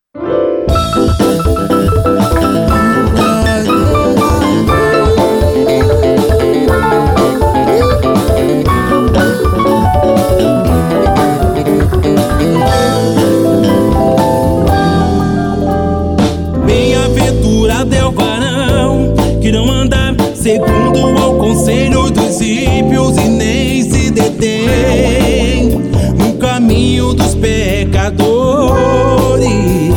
Bem-aventurado é o varão que não anda segundo ao conselho dos ímpios e nem se detém no caminho dos pecadores,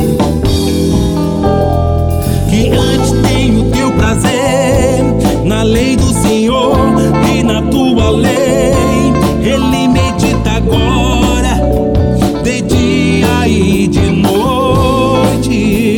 que antes tem o teu prazer na lei do Senhor e na tua lei ele medita agora, de dia e de noite.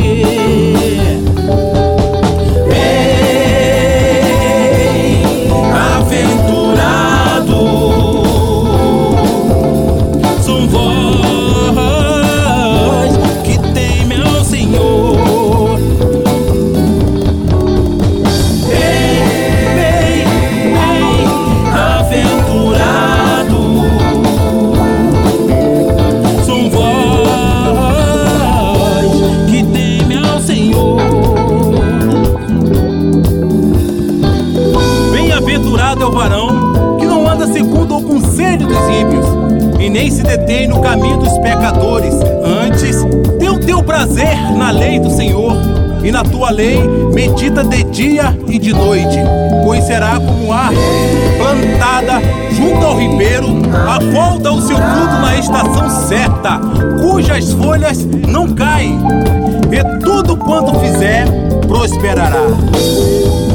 Bem-aventurado é o varão que não anda segundo o conselho dos ímpios e nem se detém no caminho dos pecadores. Antes, tem o teu prazer na lei do Senhor e na tua lei medita de dia e de noite. Pois será como árvore plantada junto ao ribeiro, a qual dá o seu fruto na estação certa, cujas folhas não caem, e tudo quanto fizer prosperará.